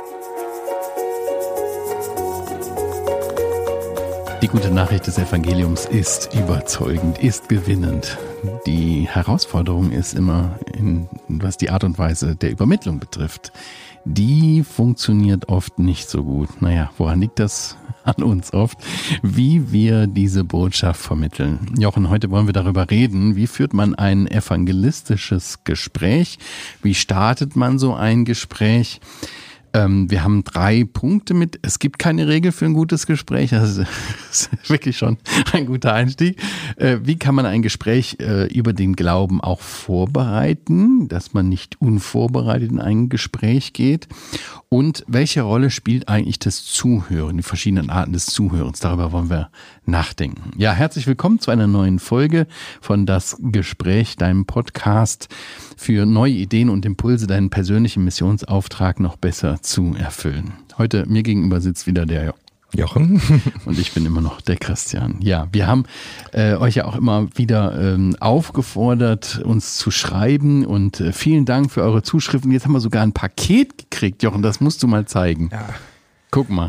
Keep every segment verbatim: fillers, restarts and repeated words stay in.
Die gute Nachricht des Evangeliums ist überzeugend, ist gewinnend. Die Herausforderung ist immer, in, was die Art und Weise der Übermittlung betrifft. Die funktioniert oft nicht so gut. Naja, woran liegt das? An uns oft, wie wir diese Botschaft vermitteln. Jochen, heute wollen wir darüber reden, wie führt man ein evangelistisches Gespräch? Wie startet man so ein Gespräch? Wir haben drei Punkte mit. Es gibt keine Regel für ein gutes Gespräch. Das ist wirklich schon ein guter Einstieg. Wie kann man ein Gespräch über den Glauben auch vorbereiten, dass man nicht unvorbereitet in ein Gespräch geht? Und welche Rolle spielt eigentlich das Zuhören, die verschiedenen Arten des Zuhörens? Darüber wollen wir nachdenken. Ja, herzlich willkommen zu einer neuen Folge von Das Gespräch, deinem Podcast für neue Ideen und Impulse, deinen persönlichen Missionsauftrag noch besser zu erfüllen. Heute mir gegenüber sitzt wieder der Jochen und ich bin immer noch der Christian. Ja, wir haben äh, euch ja auch immer wieder ähm, aufgefordert, uns zu schreiben und äh, vielen Dank für eure Zuschriften. Jetzt haben wir sogar ein Paket gekriegt, Jochen, das musst du mal zeigen. Ja. Guck mal.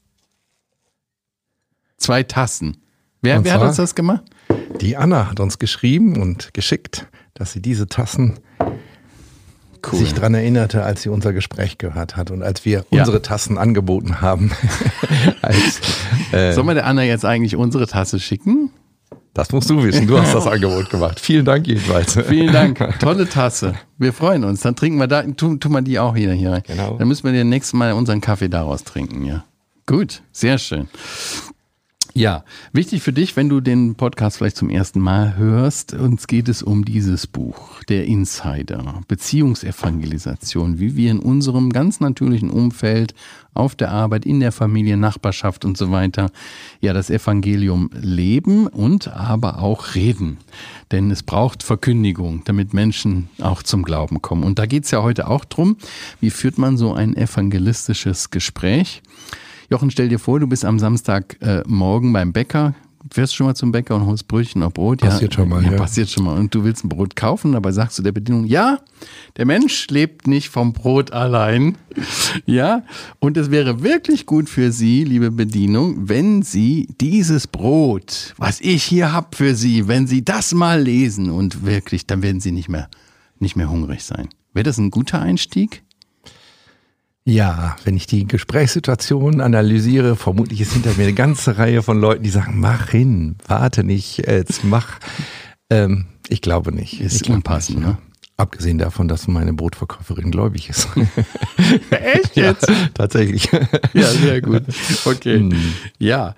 Zwei Tassen. Wer, wer hat uns das gemacht? Die Anna hat uns geschrieben und geschickt, dass sie diese Tassen Cool. sich daran erinnerte, als sie unser Gespräch gehört hat und als wir ja. unsere Tassen angeboten haben. als, äh, Sollen wir der Anna jetzt eigentlich unsere Tasse schicken? Das musst du wissen, du hast das Angebot gemacht. Vielen Dank jedenfalls. Vielen Dank, tolle Tasse. Wir freuen uns. Dann trinken wir da, tun, tun wir die auch hier, hier rein. Genau. Dann müssen wir den nächsten Mal unseren Kaffee daraus trinken. Ja. Gut, sehr schön. Ja, wichtig für dich, wenn du den Podcast vielleicht zum ersten Mal hörst, uns geht es um dieses Buch, der Insider, Beziehungsevangelisation, wie wir in unserem ganz natürlichen Umfeld, auf der Arbeit, in der Familie, Nachbarschaft und so weiter, ja, das Evangelium leben und aber auch reden. Denn es braucht Verkündigung, damit Menschen auch zum Glauben kommen. Und da geht es ja heute auch drum, wie führt man so ein evangelistisches Gespräch? Jochen, stell dir vor, du bist am Samstagmorgen äh, beim Bäcker, fährst schon mal zum Bäcker und holst Brötchen oder Brot. Passiert ja, schon mal, ja, ja. Passiert schon mal. Und du willst ein Brot kaufen, dabei sagst du der Bedienung, ja, der Mensch lebt nicht vom Brot allein. Ja, und es wäre wirklich gut für Sie, liebe Bedienung, wenn Sie dieses Brot, was ich hier habe für Sie, wenn Sie das mal lesen und wirklich, dann werden Sie nicht mehr, nicht mehr hungrig sein. Wäre das ein guter Einstieg? Ja, wenn ich die Gesprächssituation analysiere, vermutlich ist hinter mir eine ganze Reihe von Leuten, die sagen, mach hin, warte nicht, jetzt mach. Ähm, ich glaube nicht. Ist ich unpassend, nicht, ne? Abgesehen davon, dass meine Brotverkäuferin gläubig ist. Echt jetzt? Ja, tatsächlich. Ja, sehr gut. Okay. Hm. Ja,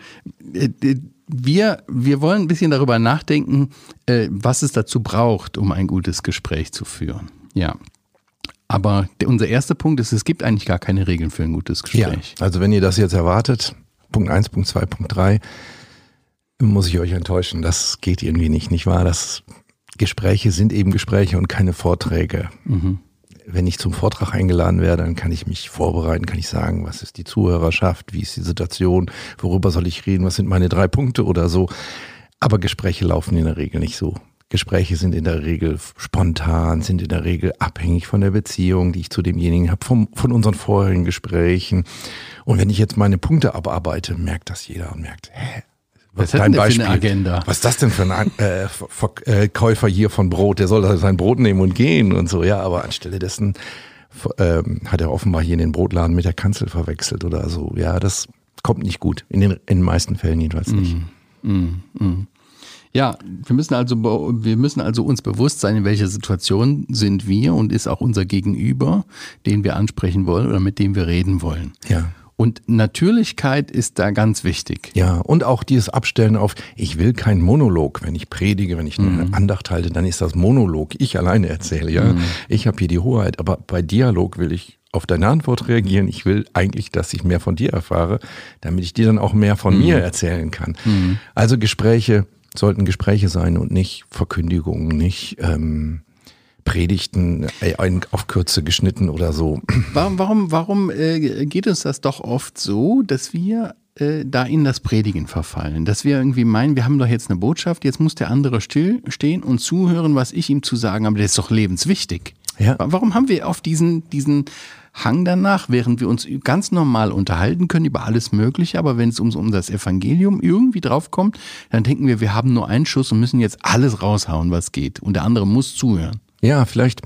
wir, wir wollen ein bisschen darüber nachdenken, was es dazu braucht, um ein gutes Gespräch zu führen. Ja. Aber der, unser erster Punkt ist, es gibt eigentlich gar keine Regeln für ein gutes Gespräch. Ja, also wenn ihr das jetzt erwartet, Punkt eins, Punkt zwei, Punkt drei, muss ich euch enttäuschen. Das geht irgendwie nicht, nicht wahr? Das Gespräche sind eben Gespräche und keine Vorträge. Mhm. Wenn ich zum Vortrag eingeladen werde, dann kann ich mich vorbereiten, kann ich sagen, was ist die Zuhörerschaft, wie ist die Situation, worüber soll ich reden, was sind meine drei Punkte oder so. Aber Gespräche laufen in der Regel nicht so. Gespräche sind in der Regel spontan, sind in der Regel abhängig von der Beziehung, die ich zu demjenigen habe, vom, von unseren vorherigen Gesprächen. Und wenn ich jetzt meine Punkte abarbeite, merkt das jeder und merkt, hä? Was ist denn für eine Agenda? Was ist das denn für ein äh, Verkäufer hier von Brot? Der soll sein Brot nehmen und gehen und so. Ja, aber anstelle dessen ähm, hat er offenbar hier in den Brotladen mit der Kanzel verwechselt oder so. Ja, das kommt nicht gut. In den, in den meisten Fällen jedenfalls nicht. Mm, mm, mm. Ja, wir müssen also, wir müssen also uns bewusst sein, in welcher Situation sind wir und ist auch unser Gegenüber, den wir ansprechen wollen oder mit dem wir reden wollen. Ja. Und Natürlichkeit ist da ganz wichtig. Ja, und auch dieses Abstellen auf, ich will keinen Monolog. Wenn ich predige, wenn ich eine mhm. Andacht halte, dann ist das Monolog. Ich alleine erzähle, ja. Mhm. Ich habe hier die Hoheit, aber bei Dialog will ich auf deine Antwort reagieren. Ich will eigentlich, dass ich mehr von dir erfahre, damit ich dir dann auch mehr von mhm. mir erzählen kann. Mhm. Also Gespräche sollten Gespräche sein und nicht Verkündigungen, nicht ähm, Predigten auf Kürze geschnitten oder so. Warum, warum, warum äh, geht uns das doch oft so, dass wir äh, da in das Predigen verfallen? Dass wir irgendwie meinen, wir haben doch jetzt eine Botschaft, jetzt muss der andere still stehen und zuhören, was ich ihm zu sagen habe. Das ist doch lebenswichtig. Ja. Warum haben wir auf diesen, diesen Hang danach, während wir uns ganz normal unterhalten können über alles Mögliche, aber wenn es um, um das Evangelium irgendwie draufkommt, dann denken wir, wir haben nur einen Schuss und müssen jetzt alles raushauen, was geht. Und der andere muss zuhören. Ja, vielleicht,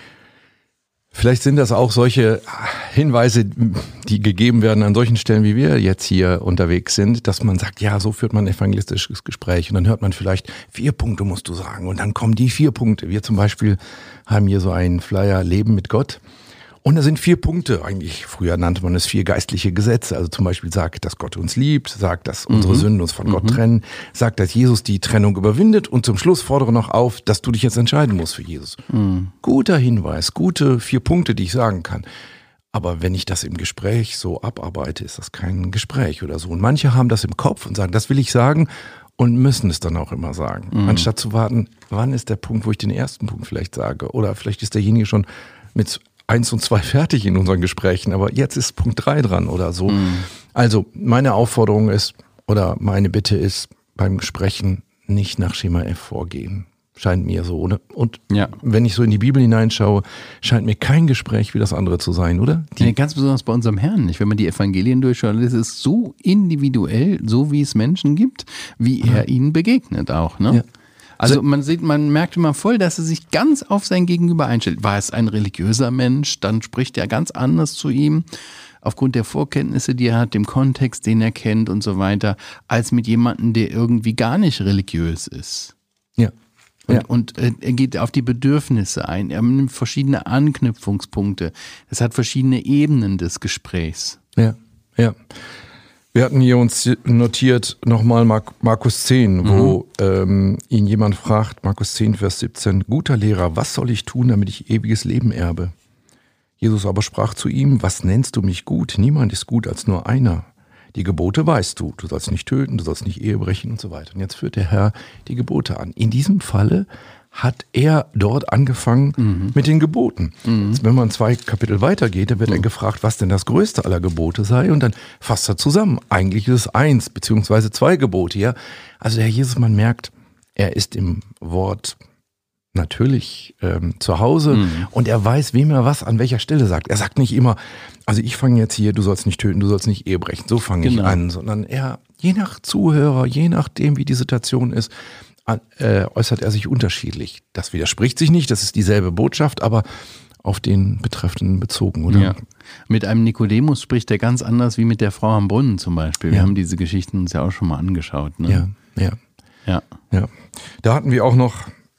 vielleicht sind das auch solche Hinweise, die gegeben werden an solchen Stellen, wie wir jetzt hier unterwegs sind, dass man sagt, ja, so führt man ein evangelistisches Gespräch. Und dann hört man vielleicht, vier Punkte musst du sagen. Und dann kommen die vier Punkte. Wir zum Beispiel haben hier so einen Flyer Leben mit Gott. Und da sind vier Punkte, eigentlich früher nannte man es vier geistliche Gesetze, also zum Beispiel sagt, dass Gott uns liebt, sagt, dass unsere mhm. Sünden uns von mhm. Gott trennen, sagt, dass Jesus die Trennung überwindet und zum Schluss fordere noch auf, dass du dich jetzt entscheiden musst für Jesus. Mhm. Guter Hinweis, gute vier Punkte, die ich sagen kann. Aber wenn ich das im Gespräch so abarbeite, ist das kein Gespräch oder so. Und manche haben das im Kopf und sagen, das will ich sagen und müssen es dann auch immer sagen. Mhm. Anstatt zu warten, wann ist der Punkt, wo ich den ersten Punkt vielleicht sage? Oder vielleicht ist derjenige schon mit eins und zwei fertig in unseren Gesprächen, aber jetzt ist Punkt drei dran oder so. Mhm. Also meine Aufforderung ist oder meine Bitte ist, beim Sprechen nicht nach Schema F vorgehen. Scheint mir so. Oder? Und ja. wenn ich so in die Bibel hineinschaue, scheint mir kein Gespräch wie das andere zu sein, oder? Die ja, ganz besonders bei unserem Herrn nicht. Wenn man die Evangelien durchschaut, das ist so individuell, so wie es Menschen gibt, wie er ja. ihnen begegnet auch. Ne? Ja. Also man sieht, man merkt immer voll, dass er sich ganz auf sein Gegenüber einstellt. War es ein religiöser Mensch, dann spricht er ganz anders zu ihm, aufgrund der Vorkenntnisse, die er hat, dem Kontext, den er kennt und so weiter, als mit jemandem, der irgendwie gar nicht religiös ist. Ja. Und, ja. und äh, er geht auf die Bedürfnisse ein, er nimmt verschiedene Anknüpfungspunkte. Es hat verschiedene Ebenen des Gesprächs. Ja, ja. Wir hatten hier uns notiert nochmal Markus zehn, wo mhm. ähm, ihn jemand fragt, Markus zehn, Vers siebzehn, guter Lehrer, was soll ich tun, damit ich ewiges Leben erbe? Jesus aber sprach zu ihm, was nennst du mich gut? Niemand ist gut als nur einer. Die Gebote weißt du, du sollst nicht töten, du sollst nicht Ehe brechen und so weiter. Und jetzt führt der Herr die Gebote an. In diesem Falle hat er dort angefangen mhm. mit den Geboten. Mhm. Jetzt, wenn man zwei Kapitel weitergeht, dann wird mhm. er gefragt, was denn das größte aller Gebote sei und dann fasst er zusammen. Eigentlich ist es eins, beziehungsweise zwei Gebote. Ja? Also der Herr Jesus, man merkt, er ist im Wort natürlich ähm, zu Hause mhm. und er weiß, wem er was an welcher Stelle sagt. Er sagt nicht immer, also ich fange jetzt hier, du sollst nicht töten, du sollst nicht Ehe brechen, so fange genau. ich an, sondern er, je nach Zuhörer, je nachdem, wie die Situation ist, Äh, äußert er sich unterschiedlich. Das widerspricht sich nicht, das ist dieselbe Botschaft, aber auf den Betreffenden bezogen, oder? Ja. Mit einem Nikodemus spricht er ganz anders wie mit der Frau am Brunnen zum Beispiel. Wir ja. haben diese Geschichten uns ja auch schon mal angeschaut. Ne? Ja, ja, ja. ja. Da hatten wir auch noch,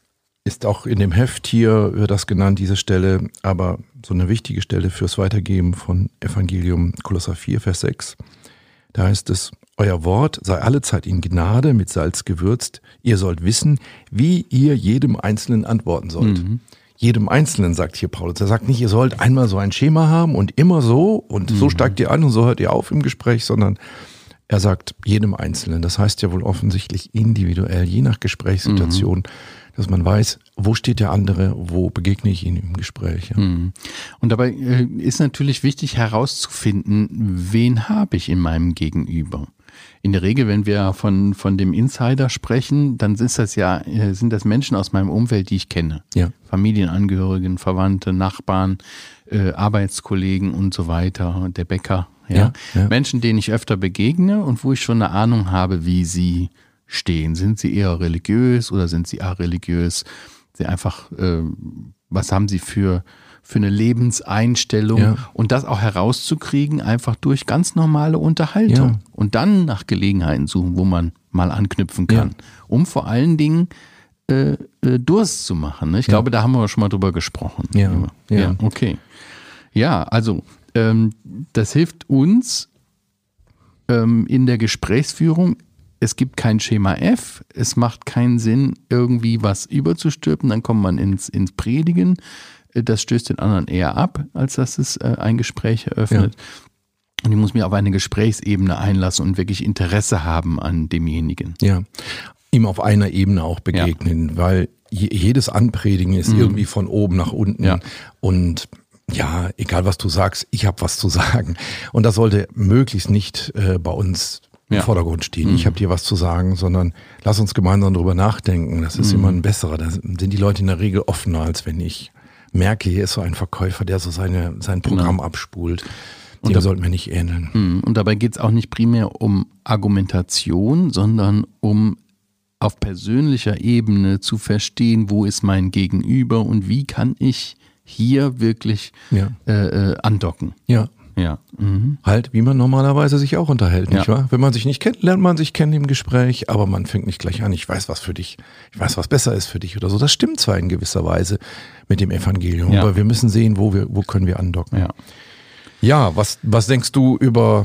ist auch in dem Heft hier, wird das genannt, diese Stelle, aber so eine wichtige Stelle fürs Weitergeben von Evangelium, Kolosser vier, Vers sechs. Da heißt es, euer Wort sei allezeit in Gnade mit Salz gewürzt. Ihr sollt wissen, wie ihr jedem Einzelnen antworten sollt. Mhm. Jedem Einzelnen, sagt hier Paulus. Er sagt nicht, ihr sollt einmal so ein Schema haben und immer so und mhm. so steigt ihr an und so hört ihr auf im Gespräch, sondern er sagt jedem Einzelnen. Das heißt ja wohl offensichtlich individuell, je nach Gesprächssituation, mhm. dass man weiß, wo steht der andere, wo begegne ich ihm im Gespräch. Ja. Und dabei ist natürlich wichtig herauszufinden, wen habe ich in meinem Gegenüber. In der Regel, wenn wir von, von dem Insider sprechen, dann ist das ja, sind das Menschen aus meinem Umfeld, die ich kenne. Ja. Familienangehörigen, Verwandte, Nachbarn, äh, Arbeitskollegen und so weiter, der Bäcker. Ja? Ja, ja. Menschen, denen ich öfter begegne und wo ich schon eine Ahnung habe, wie sie stehen. Sind sie eher religiös oder sind sie areligiös? Sie einfach, äh, was haben sie für für eine Lebenseinstellung ja. und das auch herauszukriegen, einfach durch ganz normale Unterhaltung ja. und dann nach Gelegenheiten suchen, wo man mal anknüpfen kann, ja. um vor allen Dingen äh, äh, Durst zu machen. Ne? Ich ja. glaube, da haben wir schon mal drüber gesprochen. Ja, ja. ja okay. Ja, also ähm, das hilft uns ähm, in der Gesprächsführung. Es gibt kein Schema F, es macht keinen Sinn, irgendwie was überzustülpen, dann kommt man ins, ins Predigen. Das stößt den anderen eher ab, als dass es äh, ein Gespräch eröffnet. Ja. Und ich muss mich auf eine Gesprächsebene einlassen und wirklich Interesse haben an demjenigen. Ja, ihm auf einer Ebene auch begegnen, ja. weil je, jedes Anpredigen ist mhm. irgendwie von oben nach unten. Ja. Und ja, egal was du sagst, ich habe was zu sagen. Und das sollte möglichst nicht äh, bei uns im ja. Vordergrund stehen. Mhm. Ich habe dir was zu sagen, sondern lass uns gemeinsam darüber nachdenken. Das ist mhm. immer ein besserer. Da sind die Leute in der Regel offener, als wenn ich merke, hier ist so ein Verkäufer, der so seine, sein Programm genau. abspult. Dem sollten wir nicht ähneln. Und dabei geht es auch nicht primär um Argumentation, sondern um auf persönlicher Ebene zu verstehen, wo ist mein Gegenüber und wie kann ich hier wirklich ja. äh, andocken. Ja. Ja. Mhm. Halt, wie man normalerweise sich auch unterhält, nicht ja. wahr? Wenn man sich nicht kennt, lernt man sich kennen im Gespräch, aber man fängt nicht gleich an, ich weiß was für dich, ich weiß was besser ist für dich oder so. Das stimmt zwar in gewisser Weise mit dem Evangelium, ja. aber wir müssen sehen, wo wir, wo können wir andocken. Ja, ja was, was denkst du über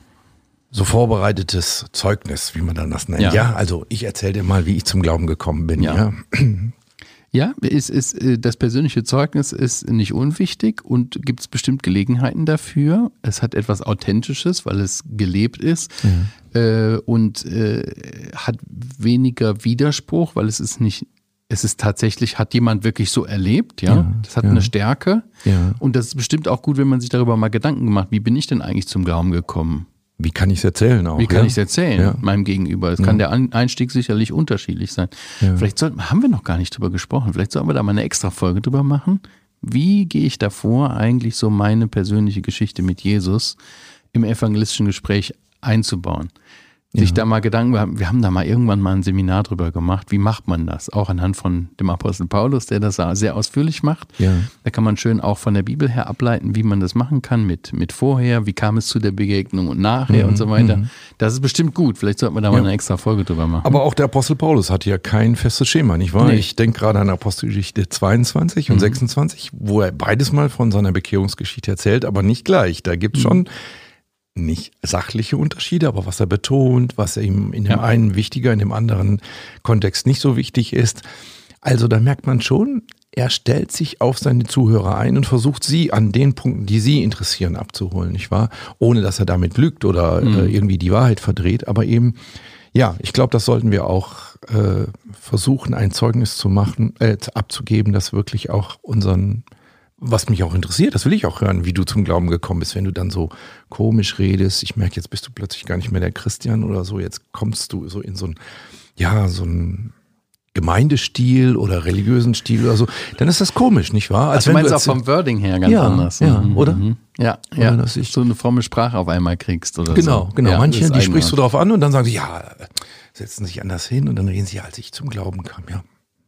so vorbereitetes Zeugnis, wie man dann das nennt? Ja, ja also ich erzähle dir mal, wie ich zum Glauben gekommen bin. Ja. ja. Ja, ist, ist, das persönliche Zeugnis ist nicht unwichtig und gibt es bestimmt Gelegenheiten dafür. Es hat etwas Authentisches, weil es gelebt ist mhm. äh, und äh, hat weniger Widerspruch, weil es ist nicht, es ist tatsächlich, hat jemand wirklich so erlebt, ja. ja das hat ja. eine Stärke ja. und das ist bestimmt auch gut, wenn man sich darüber mal Gedanken macht, wie bin ich denn eigentlich zum Glauben gekommen? Wie kann ich es erzählen auch? Wie kann ja? ich es erzählen ja. meinem Gegenüber? Es ja. kann der Einstieg sicherlich unterschiedlich sein. Ja. Vielleicht sollten, haben wir noch gar nicht drüber gesprochen, vielleicht sollten wir da mal eine extra Folge drüber machen. Wie gehe ich davor, eigentlich so meine persönliche Geschichte mit Jesus im evangelistischen Gespräch einzubauen? Sich ja. da mal Gedanken, wir haben, wir haben da mal irgendwann mal ein Seminar drüber gemacht, wie macht man das? Auch anhand von dem Apostel Paulus, der das sehr ausführlich macht. Ja. Da kann man schön auch von der Bibel her ableiten, wie man das machen kann mit, mit vorher, wie kam es zu der Begegnung und nachher mhm. und so weiter. Mhm. Das ist bestimmt gut, vielleicht sollten wir da mal ja. eine extra Folge drüber machen. Aber auch der Apostel Paulus hat ja kein festes Schema, nicht wahr? Nee. Ich denke gerade an Apostelgeschichte zweiundzwanzig und mhm. sechsundzwanzig, wo er beides mal von seiner Bekehrungsgeschichte erzählt, aber nicht gleich. Da gibt es mhm. schon nicht sachliche Unterschiede, aber was er betont, was ihm in dem ja. einen wichtiger, in dem anderen Kontext nicht so wichtig ist. Also da merkt man schon, er stellt sich auf seine Zuhörer ein und versucht sie an den Punkten, die sie interessieren, abzuholen, nicht wahr? Ohne dass er damit lügt oder mhm. äh, irgendwie die Wahrheit verdreht, aber eben, ja, ich glaube, das sollten wir auch äh, versuchen, ein Zeugnis zu machen, äh, abzugeben, das wirklich auch unseren was mich auch interessiert, das will ich auch hören, wie du zum Glauben gekommen bist, wenn du dann so komisch redest. Ich merke, jetzt bist du plötzlich gar nicht mehr der Christian oder so. Jetzt kommst du so in so ein, ja, so ein Gemeindestil oder religiösen Stil oder so. Dann ist das komisch, nicht wahr? Als also du meinst auch vom Wording her ganz ja, anders. Ja, mhm. oder? Ja, oder ja. dass ich so eine fromme Sprache auf einmal kriegst oder genau, so. Genau, genau. Ja, manche, die sprichst du eigenartig. drauf an und dann sagen sie, ja, setzen sich anders hin und dann reden sie, ja, als ich zum Glauben kam, ja.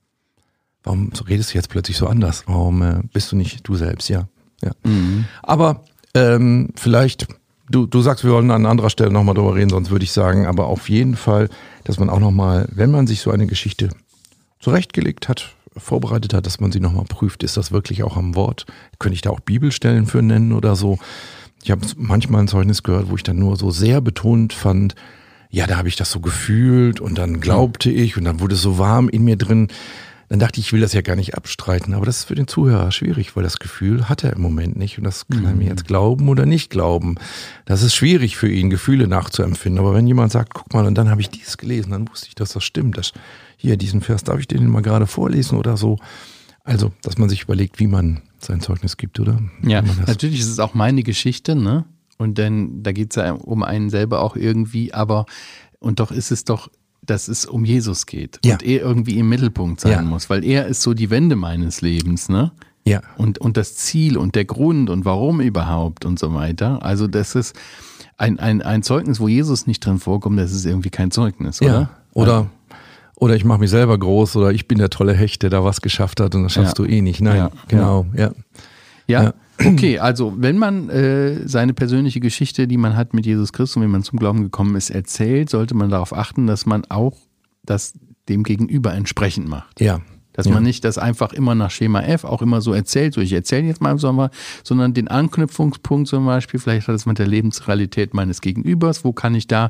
Warum redest du jetzt plötzlich so anders? Warum äh, bist du nicht du selbst? Ja. Ja. Mhm. Aber ähm, vielleicht, du, du sagst, wir wollen an anderer Stelle nochmal drüber reden, sonst würde ich sagen, aber auf jeden Fall, dass man auch nochmal, wenn man sich so eine Geschichte zurechtgelegt hat, vorbereitet hat, dass man sie nochmal prüft, ist das wirklich auch am Wort? Könnte ich da auch Bibelstellen für nennen oder so? Ich habe manchmal ein Zeugnis gehört, wo ich dann nur so sehr betont fand, ja, da habe ich das so gefühlt und dann glaubte ich und dann wurde es so warm in mir drin. Dann dachte ich, ich will das ja gar nicht abstreiten, aber das ist für den Zuhörer schwierig, weil das Gefühl hat er im Moment nicht und das kann er mir jetzt glauben oder nicht glauben. Das ist schwierig für ihn, Gefühle nachzuempfinden, aber wenn jemand sagt, guck mal, und dann habe ich dies gelesen, dann wusste ich, dass das stimmt. Das, hier, diesen Vers, darf ich den mal gerade vorlesen oder so? Also, dass man sich überlegt, wie man sein Zeugnis gibt, oder? Ja, natürlich ist es auch meine Geschichte, ne? Und dann, da geht es ja um einen selber auch irgendwie, aber, und doch ist es doch, dass es um Jesus geht ja. und er irgendwie im Mittelpunkt sein ja. muss, weil er ist so die Wende meines Lebens, ne? Ja. Und, und das Ziel und der Grund und warum überhaupt und so weiter. Also das ist ein, ein, ein Zeugnis, wo Jesus nicht drin vorkommt, das ist irgendwie kein Zeugnis, oder? Ja. Oder, oder ich mache mich selber groß oder ich bin der tolle Hecht, der da was geschafft hat und das schaffst ja. du eh nicht. Nein, ja. genau, ja. Ja. ja. Okay, also wenn man äh, seine persönliche Geschichte, die man hat mit Jesus Christus und wie man zum Glauben gekommen ist, erzählt, sollte man darauf achten, dass man auch das dem Gegenüber entsprechend macht. Ja. Dass ja. man nicht das einfach immer nach Schema F auch immer so erzählt, so ich erzähle jetzt mal, sondern den Anknüpfungspunkt zum Beispiel, vielleicht hat es mit der Lebensrealität meines Gegenübers, wo kann ich da,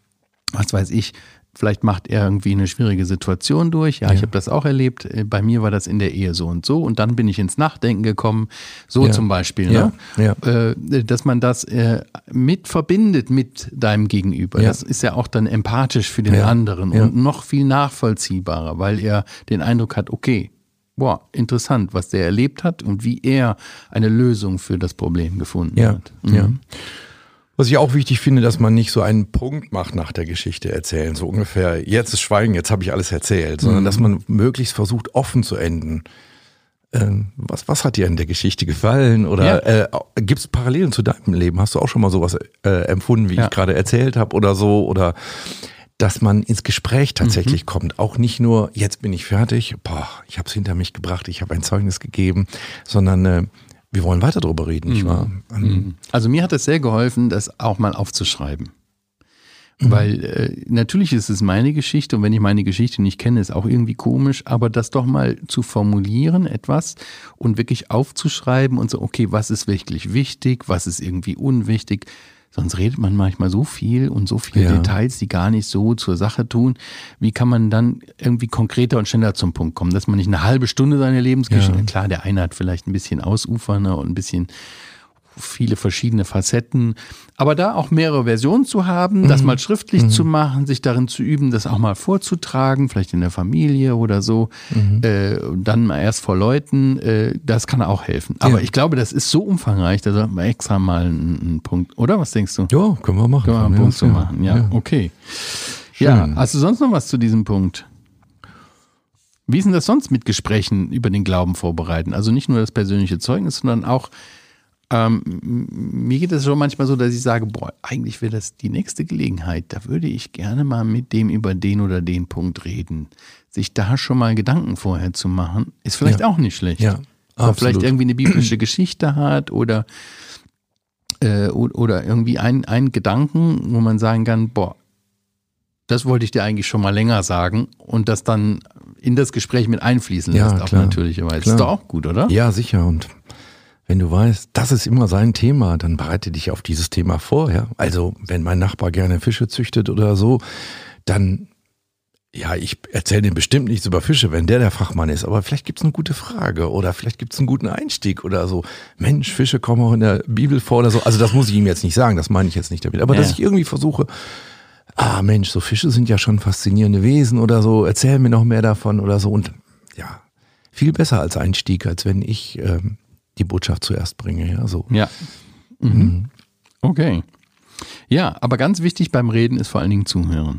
was weiß ich, vielleicht macht er irgendwie eine schwierige Situation durch. Ja, ja. ich habe das auch erlebt. Bei mir war das in der Ehe so und so. Und dann bin ich ins Nachdenken gekommen. So ja. zum Beispiel. Ja. Ne? Ja. Äh, dass man das äh, mit verbindet mit deinem Gegenüber. Ja. Das ist ja auch dann empathisch für den ja. anderen ja. und noch viel nachvollziehbarer, weil er den Eindruck hat, okay, boah, interessant, was der erlebt hat und wie er eine Lösung für das Problem gefunden ja. hat. Mhm. Ja. Was ich auch wichtig finde, dass man nicht so einen Punkt macht nach der Geschichte erzählen, so ungefähr, jetzt ist Schweigen, jetzt habe ich alles erzählt, sondern mhm. dass man möglichst versucht, offen zu enden. ähm, was, was hat dir in der Geschichte gefallen? Oder Ja. äh, gibt es Parallelen zu deinem Leben? Hast du auch schon mal sowas äh, empfunden, wie Ja. ich gerade erzählt habe oder so? Oder dass man ins Gespräch tatsächlich mhm. kommt. Auch nicht nur, jetzt bin ich fertig, boah, ich habe es hinter mich gebracht, ich habe ein Zeugnis gegeben, sondern äh, wir wollen weiter darüber reden, nicht wahr? Mhm. Also mir hat es sehr geholfen, das auch mal aufzuschreiben. Mhm. Weil äh, natürlich ist es meine Geschichte und wenn ich meine Geschichte nicht kenne, ist auch irgendwie komisch, aber das doch mal zu formulieren, etwas und wirklich aufzuschreiben und so, okay, was ist wirklich wichtig, was ist irgendwie unwichtig. Sonst redet man manchmal so viel und so viele ja. Details, die gar nicht so zur Sache tun. Wie kann man dann irgendwie konkreter und schneller zum Punkt kommen? Dass man nicht eine halbe Stunde seine Lebensgeschichte, Ja. klar, der eine hat vielleicht ein bisschen ausufernder und ein bisschen viele verschiedene Facetten, aber da auch mehrere Versionen zu haben, mhm. das mal schriftlich mhm. zu machen, sich darin zu üben, das auch mal vorzutragen, vielleicht in der Familie oder so, mhm. äh, dann mal erst vor Leuten, äh, das kann auch helfen. Aber ja. ich glaube, das ist so umfangreich, da sollten wir extra mal einen, einen Punkt, oder? Was denkst du? Ja, können wir machen. Können wir einen Punkt zu machen, ja, ja. okay. Schön. Ja, hast du sonst noch was zu diesem Punkt? Wie ist denn das sonst mit Gesprächen über den Glauben vorbereiten? Also nicht nur das persönliche Zeugnis, sondern auch Ähm, mir geht es schon manchmal so, dass ich sage, boah, eigentlich wäre das die nächste Gelegenheit, da würde ich gerne mal mit dem über den oder den Punkt reden. Sich da schon mal Gedanken vorher zu machen, ist vielleicht ja. auch nicht schlecht. Ja, oder vielleicht irgendwie eine biblische Geschichte hat oder, äh, oder irgendwie einen, einen Gedanken, wo man sagen kann, boah, das wollte ich dir eigentlich schon mal länger sagen und das dann in das Gespräch mit einfließen ja, lässt, auf klar, natürliche Weise. Klar. Ist doch auch gut, oder? Ja, sicher. Und wenn du weißt, das ist immer sein Thema, dann bereite dich auf dieses Thema vor. Ja? Also wenn mein Nachbar gerne Fische züchtet oder so, dann, ja, ich erzähle dem bestimmt nichts über Fische, wenn der der Fachmann ist. Aber vielleicht gibt es eine gute Frage oder vielleicht gibt es einen guten Einstieg oder so. Mensch, Fische kommen auch in der Bibel vor oder so. Also das muss ich ihm jetzt nicht sagen, das meine ich jetzt nicht damit. Aber ja. dass ich irgendwie versuche, ah Mensch, so Fische sind ja schon faszinierende Wesen oder so, erzähl mir noch mehr davon oder so. Und ja, viel besser als Einstieg, als wenn ich ähm, die Botschaft zuerst bringe. Ja, so. Ja. Mhm. Mhm. Okay. Ja, aber ganz wichtig beim Reden ist vor allen Dingen zuhören.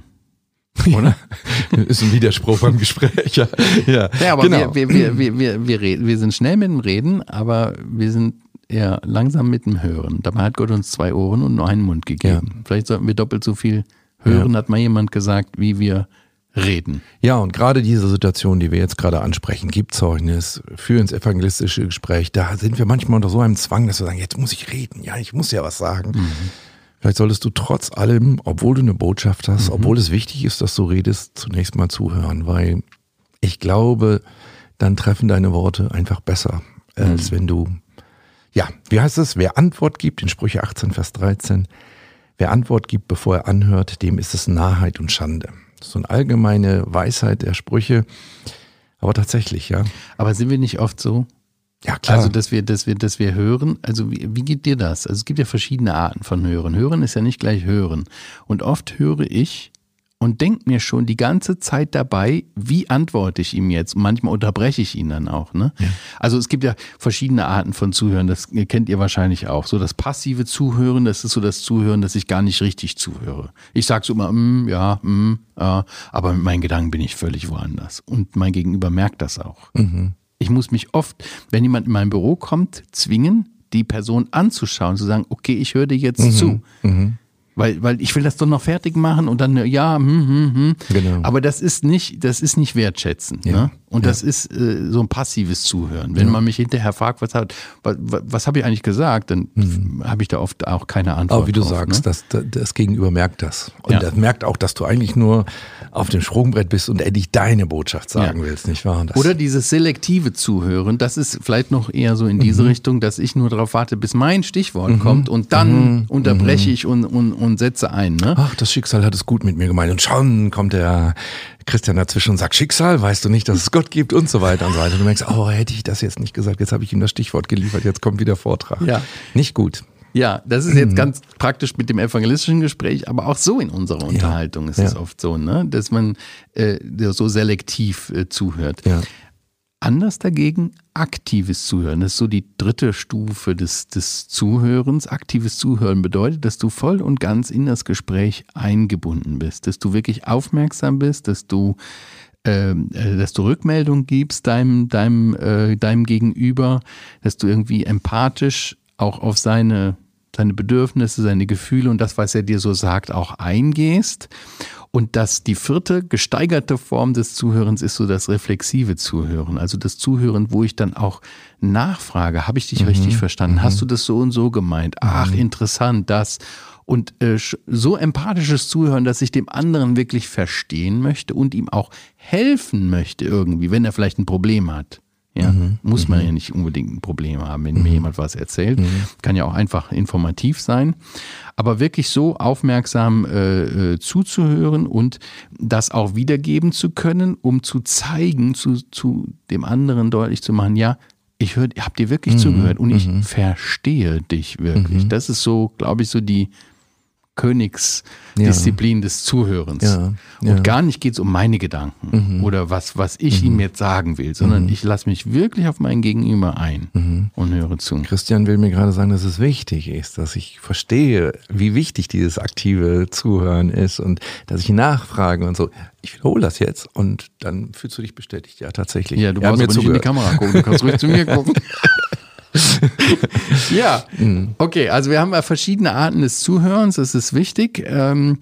Oder? Ja, ist ein Widerspruch beim Gespräch. Ja, ja, ja aber genau. wir, wir, wir, wir, wir, reden, wir sind schnell mit dem Reden, aber wir sind eher langsam mit dem Hören. Dabei hat Gott uns zwei Ohren und nur einen Mund gegeben. Ja. Vielleicht sollten wir doppelt so viel hören, ja. hat mal jemand gesagt, wie wir reden. Ja, und gerade diese Situation, die wir jetzt gerade ansprechen, gibt Zeugnis, für ins evangelistische Gespräch, da sind wir manchmal unter so einem Zwang, dass wir sagen, jetzt muss ich reden, ja, ich muss ja was sagen. Mhm. Vielleicht solltest du trotz allem, obwohl du eine Botschaft hast, mhm. obwohl es wichtig ist, dass du redest, zunächst mal zuhören, weil ich glaube, dann treffen deine Worte einfach besser, mhm. als wenn du, ja, wie heißt es, wer Antwort gibt, in Sprüche achtzehn, Vers dreizehn, wer Antwort gibt, bevor er anhört, dem ist es Narrheit und Schande. Das ist so eine allgemeine Weisheit der Sprüche, aber tatsächlich, ja. Aber sind wir nicht oft so? Ja, klar. Also, dass wir, dass wir, dass wir hören, also wie, wie geht dir das? Also es gibt ja verschiedene Arten von Hören. Hören ist ja nicht gleich Hören. Und oft höre ich und denke mir schon die ganze Zeit dabei, wie antworte ich ihm jetzt? Und manchmal unterbreche ich ihn dann auch. Ne? Ja. Also es gibt ja verschiedene Arten von Zuhören, das kennt ihr wahrscheinlich auch. So das passive Zuhören, das ist so das Zuhören, dass ich gar nicht richtig zuhöre. Ich sage so immer, mm, ja, mm, ja, aber mit meinen Gedanken bin ich völlig woanders. Und mein Gegenüber merkt das auch. Mhm. Ich muss mich oft, wenn jemand in mein Büro kommt, zwingen, die Person anzuschauen, zu sagen, okay, ich höre dir jetzt mhm. zu. Mhm. Weil, weil ich will das doch noch fertig machen und dann, ja, hm, hm, hm. Genau. Aber das ist nicht, das ist nicht wertschätzen. Ja. Ne? Und ja. das ist äh, so ein passives Zuhören. Wenn ja. man mich hinterher fragt, was, hat, was, was habe ich eigentlich gesagt, dann mhm. habe ich da oft auch keine Antwort. Aber wie du drauf, sagst, ne? das, das Gegenüber merkt das. Und ja. das merkt auch, dass du eigentlich nur auf dem Sprungbrett bist und endlich deine Botschaft sagen ja. willst, nicht wahr? Das Oder dieses selektive Zuhören, das ist vielleicht noch eher so in diese mhm. Richtung, dass ich nur darauf warte, bis mein Stichwort mhm. kommt und dann mhm. unterbreche ich und, und, und setze ein. Ne? Ach, das Schicksal hat es gut mit mir gemeint. Und schon kommt der Christian dazwischen und sagt, Schicksal, weißt du nicht, dass es Gott gibt und so weiter und so weiter. Und du merkst, oh, hätte ich das jetzt nicht gesagt, jetzt habe ich ihm das Stichwort geliefert, jetzt kommt wieder Vortrag. Ja. Nicht gut. Ja, das ist jetzt mhm. ganz praktisch mit dem evangelistischen Gespräch, aber auch so in unserer Unterhaltung ja. ist es ja. oft so, ne? Dass man äh, so selektiv äh, zuhört. Ja. Anders dagegen aktives Zuhören. Das ist so die dritte Stufe des, des Zuhörens. Aktives Zuhören bedeutet, dass du voll und ganz in das Gespräch eingebunden bist, dass du wirklich aufmerksam bist, dass du äh, dass du Rückmeldung gibst deinem, deinem, äh, deinem Gegenüber, dass du irgendwie empathisch auch auf seine, seine Bedürfnisse, seine Gefühle und das, was er dir so sagt, auch eingehst. Und dass die vierte gesteigerte Form des Zuhörens ist so das reflexive Zuhören. Also das Zuhören, wo ich dann auch nachfrage, habe ich dich mhm. richtig verstanden? Mhm. Hast du das so und so gemeint? Ach, mhm. interessant, das. Und äh, so empathisches Zuhören, dass ich dem anderen wirklich verstehen möchte und ihm auch helfen möchte irgendwie, wenn er vielleicht ein Problem hat. Ja, mhm. muss man mhm. ja nicht unbedingt ein Problem haben, wenn mhm. mir jemand was erzählt. Mhm. Kann ja auch einfach informativ sein. Aber wirklich so aufmerksam äh, äh, zuzuhören und das auch wiedergeben zu können, um zu zeigen, zu, zu dem anderen deutlich zu machen, ja, ich hör, hab dir wirklich mhm. zugehört und ich mhm. verstehe dich wirklich. Mhm. Das ist so, glaube ich, so die Königsdisziplin ja. des Zuhörens. Ja, ja. Und gar nicht geht es um meine Gedanken mhm. oder was, was ich mhm. ihm jetzt sagen will, sondern mhm. ich lasse mich wirklich auf mein Gegenüber ein mhm. und höre zu. Christian will mir gerade sagen, dass es wichtig ist, dass ich verstehe, wie wichtig dieses aktive Zuhören ist und dass ich nachfrage und so. Ich wiederhole das jetzt und dann fühlst du dich bestätigt. Ja, tatsächlich. Ja, du brauchst aber nicht in die Kamera gucken, du kannst ruhig zu mir gucken. Ja, okay, also wir haben ja verschiedene Arten des Zuhörens, es ist wichtig, ähm,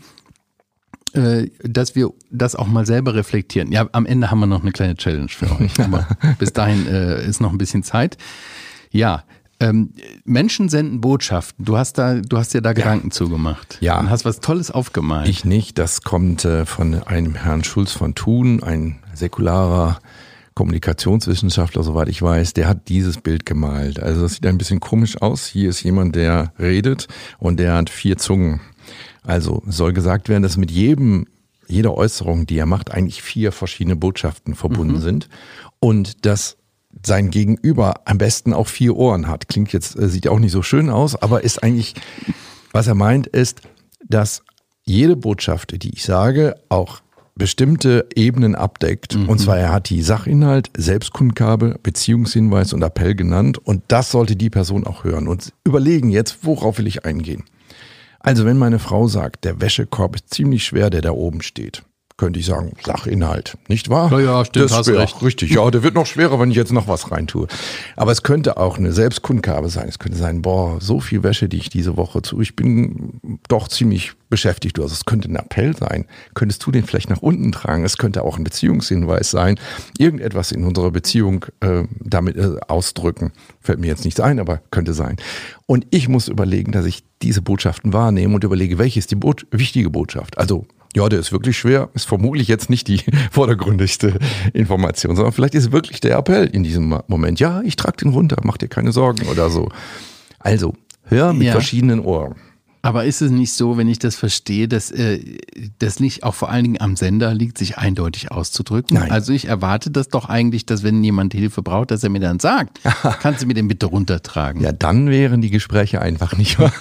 äh, dass wir das auch mal selber reflektieren. Ja, am Ende haben wir noch eine kleine Challenge für euch, aber bis dahin äh, ist noch ein bisschen Zeit. Ja, ähm, Menschen senden Botschaften, du hast, da, du hast dir da ja. Gedanken zugemacht ja. und hast was Tolles aufgemalt. Ich nicht, das kommt äh, von einem Herrn Schulz von Thun, ein säkularer Kommunikationswissenschaftler, soweit ich weiß, der hat dieses Bild gemalt. Also das sieht ein bisschen komisch aus. Hier ist jemand, der redet und der hat vier Zungen. Also soll gesagt werden, dass mit jedem, jeder Äußerung, die er macht, eigentlich vier verschiedene Botschaften verbunden mhm. sind und dass sein Gegenüber am besten auch vier Ohren hat. Klingt jetzt, sieht auch nicht so schön aus, aber ist eigentlich, was er meint, ist, dass jede Botschaft, die ich sage, auch bestimmte Ebenen abdeckt. Mhm. Und zwar, er hat die Sachinhalt, Selbstkundgabe, Beziehungshinweis und Appell genannt. Und das sollte die Person auch hören und überlegen jetzt, worauf will ich eingehen. Also wenn meine Frau sagt, der Wäschekorb ist ziemlich schwer, der da oben steht, könnte ich sagen, Sachinhalt, nicht wahr? Ja, ja, stimmt, das ist hast schwer, recht. Richtig, ja, der wird noch schwerer, wenn ich jetzt noch was reintue. Aber es könnte auch eine Selbstkundgabe sein. Es könnte sein, boah, so viel Wäsche, die ich diese Woche zu, ich bin doch ziemlich beschäftigt. Also es könnte ein Appell sein. Könntest du den vielleicht nach unten tragen? Es könnte auch ein Beziehungshinweis sein. Irgendetwas in unserer Beziehung äh, damit äh, ausdrücken. Fällt mir jetzt nichts ein, aber könnte sein. Und ich muss überlegen, dass ich diese Botschaften wahrnehme und überlege, welche ist die Bot- wichtige Botschaft? Also ja, der ist wirklich schwer, ist vermutlich jetzt nicht die vordergründigste Information, sondern vielleicht ist wirklich der Appell in diesem Moment, ja, ich trage den runter, mach dir keine Sorgen oder so. Also, hör mit ja. verschiedenen Ohren. Aber ist es nicht so, wenn ich das verstehe, dass äh, das nicht auch vor allen Dingen am Sender liegt, sich eindeutig auszudrücken? Nein. Also ich erwarte das doch eigentlich, dass wenn jemand Hilfe braucht, dass er mir dann sagt, kannst du mir den bitte runtertragen? Ja, dann wären die Gespräche einfach nicht wahr.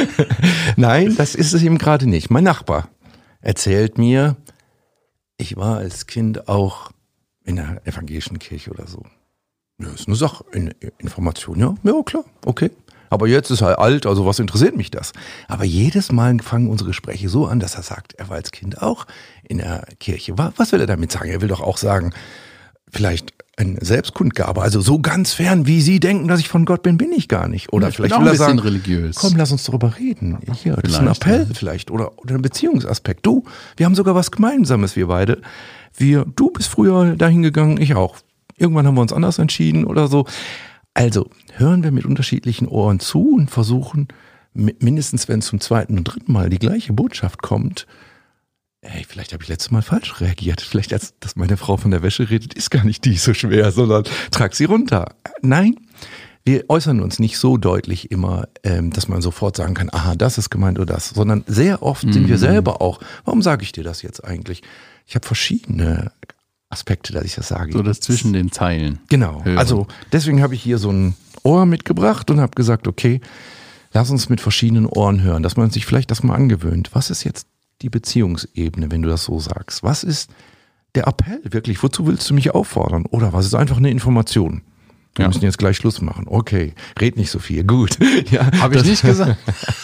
Nein, das ist es eben gerade nicht. Mein Nachbar erzählt mir, ich war als Kind auch in der evangelischen Kirche oder so. Ja, ist eine Sache, Information, ja, ja klar, okay. Aber jetzt ist er alt, also was interessiert mich das? Aber jedes Mal fangen unsere Gespräche so an, dass er sagt, er war als Kind auch in der Kirche. Was will er damit sagen? Er will doch auch sagen, vielleicht eine Selbstkundgabe, also so ganz fern, wie Sie denken, dass ich von Gott bin, bin ich gar nicht. Oder ich vielleicht will er sagen, religiös. Komm, lass uns darüber reden. Hier, das ist ein Appell ja. vielleicht oder, oder ein Beziehungsaspekt. Du, wir haben sogar was Gemeinsames, wir beide. Wir, du bist früher dahin gegangen, ich auch. Irgendwann haben wir uns anders entschieden oder so. Also hören wir mit unterschiedlichen Ohren zu und versuchen, mindestens wenn zum zweiten und dritten Mal die gleiche Botschaft kommt, hey, vielleicht habe ich letztes Mal falsch reagiert. Vielleicht, als dass meine Frau von der Wäsche redet, ist gar nicht die so schwer, sondern trag sie runter. Nein, wir äußern uns nicht so deutlich immer, ähm, dass man sofort sagen kann, aha, das ist gemeint oder das, sondern sehr oft mhm. sind wir selber auch, warum sage ich dir das jetzt eigentlich? Ich habe verschiedene Aspekte, dass ich das sage. So das zwischen den Zeilen. Genau, hören. Also deswegen habe ich hier so ein Ohr mitgebracht und habe gesagt, okay, lass uns mit verschiedenen Ohren hören, dass man sich vielleicht das mal angewöhnt. Was ist jetzt die Beziehungsebene, wenn du das so sagst? Was ist der Appell wirklich? Wozu willst du mich auffordern? Oder was ist einfach eine Information? Wir ja. müssen jetzt gleich Schluss machen. Okay, red nicht so viel. Gut. Ja, habe ich nicht gesagt.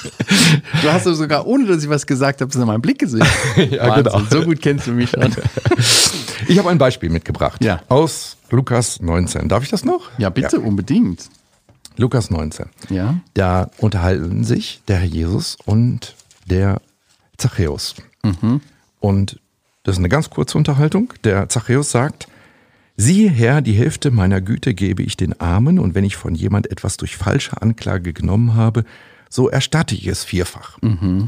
Du hast sogar, ohne dass ich was gesagt habe, in meinem Blick gesehen. Ja, genau. So gut kennst du mich schon. Ich habe ein Beispiel mitgebracht Ja. aus Lukas neunzehn. Darf ich das noch? Ja, bitte, Ja. unbedingt. Lukas neunzehn. Ja. Da unterhalten sich der Herr Jesus und der Zachäus. Mhm. Und das ist eine ganz kurze Unterhaltung. Der Zachäus sagt, siehe Herr, die Hälfte meiner Güte gebe ich den Armen, und wenn ich von jemand etwas durch falsche Anklage genommen habe, so erstatte ich es vierfach. Mhm.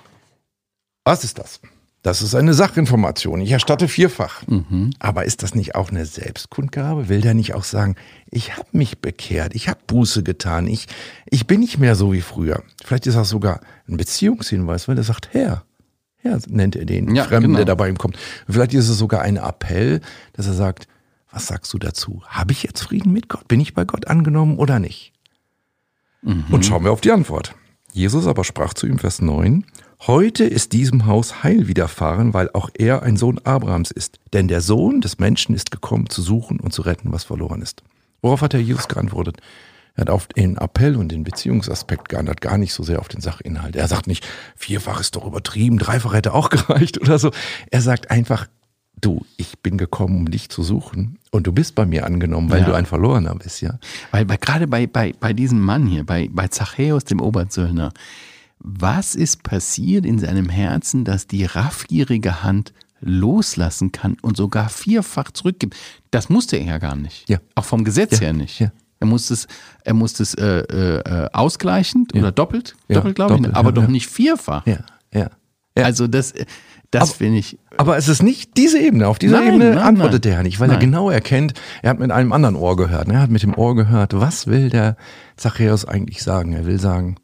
Was ist das? Das ist eine Sachinformation. Ich erstatte vierfach. Mhm. Aber ist das nicht auch eine Selbstkundgabe? Will der nicht auch sagen, ich habe mich bekehrt, ich habe Buße getan, ich, ich bin nicht mehr so wie früher? Vielleicht ist das sogar ein Beziehungshinweis, weil er sagt, Herr, Herr nennt er den Ja, Fremden, genau. der dabei ihm kommt. Vielleicht ist es sogar ein Appell, dass er sagt, was sagst du dazu? Habe ich jetzt Frieden mit Gott? Bin ich bei Gott angenommen oder nicht? Mhm. Und schauen wir auf die Antwort. Jesus aber sprach zu ihm, Vers neun, heute ist diesem Haus Heil widerfahren, weil auch er ein Sohn Abrahams ist. Denn der Sohn des Menschen ist gekommen, zu suchen und zu retten, was verloren ist. Worauf hat der Jesus geantwortet? Er hat auf den Appell und den Beziehungsaspekt geantwortet, gar nicht so sehr auf den Sachinhalt. Er sagt nicht, vierfach ist doch übertrieben, dreifach hätte auch gereicht oder so. Er sagt einfach, du, ich bin gekommen, um dich zu suchen, und du bist bei mir angenommen, weil Ja. du ein Verlorener bist, ja. Weil bei, gerade bei, bei, bei diesem Mann hier, bei, bei Zachäus, dem Oberzöllner, was ist passiert in seinem Herzen, dass die raffgierige Hand loslassen kann und sogar vierfach zurückgibt? Das musste er ja gar nicht. Ja. Auch vom Gesetz Ja. her nicht. Ja. Er musste es, er musste es äh, äh, ausgleichend Ja. oder doppelt, Ja, doppelt glaube ich, doppelt, aber ja, doch ja. nicht vierfach. Ja, ja. Ja. Also das, das finde ich, Aber es ist nicht diese Ebene. Auf dieser Nein, Ebene nein, antwortet nein. er ja nicht, weil Nein. er genau erkennt, er hat mit einem anderen Ohr gehört. Er hat mit dem Ohr gehört, was will der Zachäus eigentlich sagen? Er will sagen,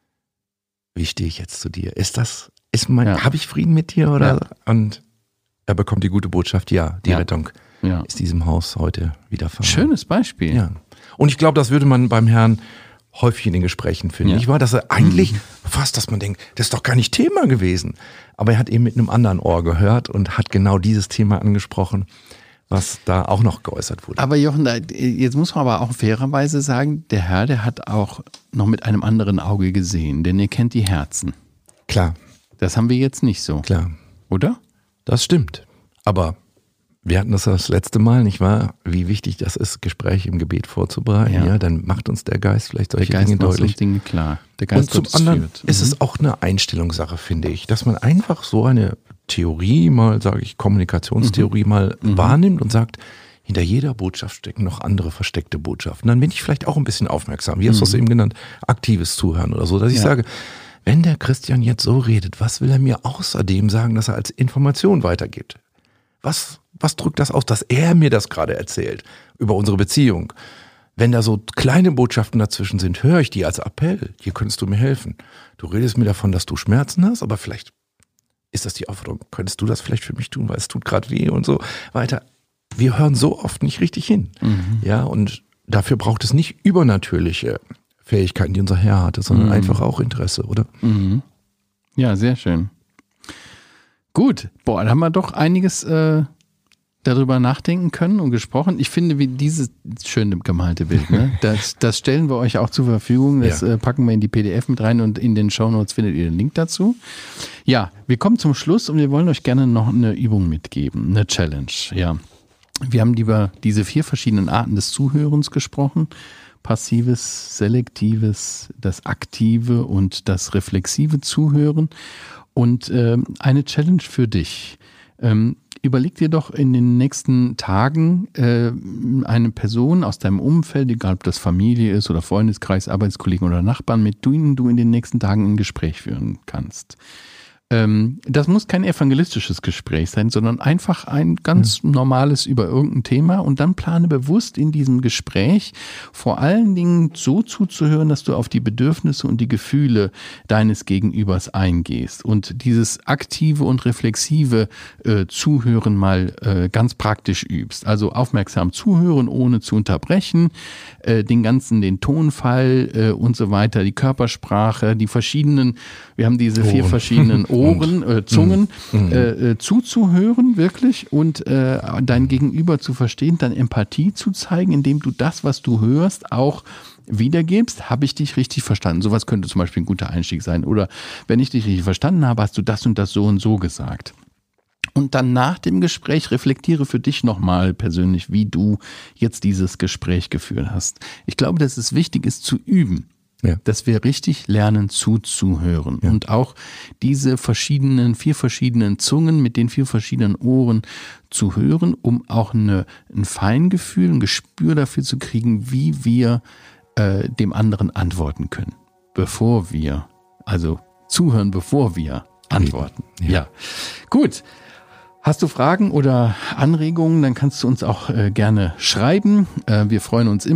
wie stehe ich jetzt zu dir? Ist das, ist mein, Ja. habe ich Frieden mit dir oder? Ja. Und er bekommt die gute Botschaft, ja, die Ja. Rettung ja. ist diesem Haus heute widerfahren. Schönes Beispiel. Ja. Und ich glaube, das würde man beim Herrn häufig in den Gesprächen finden. Ja. Nicht wahr? Dass er eigentlich fast, dass man denkt, das ist doch gar nicht Thema gewesen. Aber er hat eben mit einem anderen Ohr gehört und hat genau dieses Thema angesprochen, was da auch noch geäußert wurde. Aber Jochen, da- jetzt muss man aber auch fairerweise sagen, der Herr, der hat auch noch mit einem anderen Auge gesehen, denn er kennt die Herzen. Klar, Das haben wir jetzt nicht so, klar, oder? das stimmt. Aber wir hatten das das letzte Mal, nicht wahr? Wie wichtig das ist, Gespräche im Gebet vorzubereiten. Ja. Ja, dann macht uns der Geist vielleicht Der solche Geist Dinge macht deutlich. uns Dinge klar. Der Und Geist zum Gottes anderen führt. ist Mhm. es auch eine Einstellungssache, finde ich, dass man einfach so eine Theorie mal, sage ich, Kommunikationstheorie mal wahrnimmt und sagt, hinter jeder Botschaft stecken noch andere versteckte Botschaften. Dann bin ich vielleicht auch ein bisschen aufmerksam. Wie hast du es eben genannt? Aktives Zuhören oder so, dass ich Ja. sage, wenn der Christian jetzt so redet, was will er mir außerdem sagen, dass er als Information weitergibt? Was, was drückt das aus, dass er mir das gerade erzählt über unsere Beziehung? Wenn da so kleine Botschaften dazwischen sind, höre ich die als Appell. Hier könntest du mir helfen. Du redest mir davon, dass du Schmerzen hast, aber vielleicht ist das die Aufforderung. Könntest du das vielleicht für mich tun, weil es tut gerade weh und so weiter. Wir hören so oft nicht richtig hin. Mhm. Ja, und dafür braucht es nicht übernatürliche Fähigkeiten, die unser Herr hatte, sondern Mhm. einfach auch Interesse, oder? Mhm. Ja, sehr schön. Gut, boah, da haben wir doch einiges äh, darüber nachdenken können und gesprochen. Ich finde, wie dieses schöne gemalte Bild, ne? das, das stellen wir euch auch zur Verfügung. Das Ja. äh, packen wir in die P D F mit rein und in den Shownotes findet ihr den Link dazu. Ja, wir kommen zum Schluss und wir wollen euch gerne noch eine Übung mitgeben, eine Challenge. Ja, wir haben über diese vier verschiedenen Arten des Zuhörens gesprochen. Passives, selektives, das aktive und das reflexive Zuhören. Und ähm, eine Challenge für dich. Ähm, überleg dir doch in den nächsten Tagen äh, eine Person aus deinem Umfeld, egal ob das Familie ist oder Freundeskreis, Arbeitskollegen oder Nachbarn, mit denen du in den nächsten Tagen ein Gespräch führen kannst. Ähm, das muss kein evangelistisches Gespräch sein, sondern einfach ein ganz normales über irgendein Thema, und dann plane bewusst in diesem Gespräch vor allen Dingen so zuzuhören, dass du auf die Bedürfnisse und die Gefühle deines Gegenübers eingehst und dieses aktive und reflexive äh, Zuhören mal äh, ganz praktisch übst. Also aufmerksam zuhören, ohne zu unterbrechen, äh, den ganzen, den Tonfall äh, und so weiter, die Körpersprache, die verschiedenen, wir haben diese vier Ohren. verschiedenen Ohren, äh, Zungen, Mhm. äh, äh, zuzuhören wirklich und äh, dein Gegenüber zu verstehen, dann Empathie zu zeigen, indem du das, was du hörst, auch wiedergibst. Habe ich dich richtig verstanden? Sowas könnte zum Beispiel ein guter Einstieg sein. Oder wenn ich dich richtig verstanden habe, hast du das und das so und so gesagt. Und dann nach dem Gespräch reflektiere für dich nochmal persönlich, wie du jetzt dieses Gespräch geführt hast. Ich glaube, dass es wichtig ist zu üben, ja. dass wir richtig lernen zuzuhören ja. und auch diese verschiedenen, vier verschiedenen Zungen mit den vier verschiedenen Ohren zu hören, um auch eine, ein Feingefühl, ein Gespür dafür zu kriegen, wie wir äh, dem anderen antworten können, bevor wir, also zuhören, bevor wir antworten. Ja, ja. Gut. Hast du Fragen oder Anregungen, dann kannst du uns auch äh, gerne schreiben. Äh, wir freuen uns immer.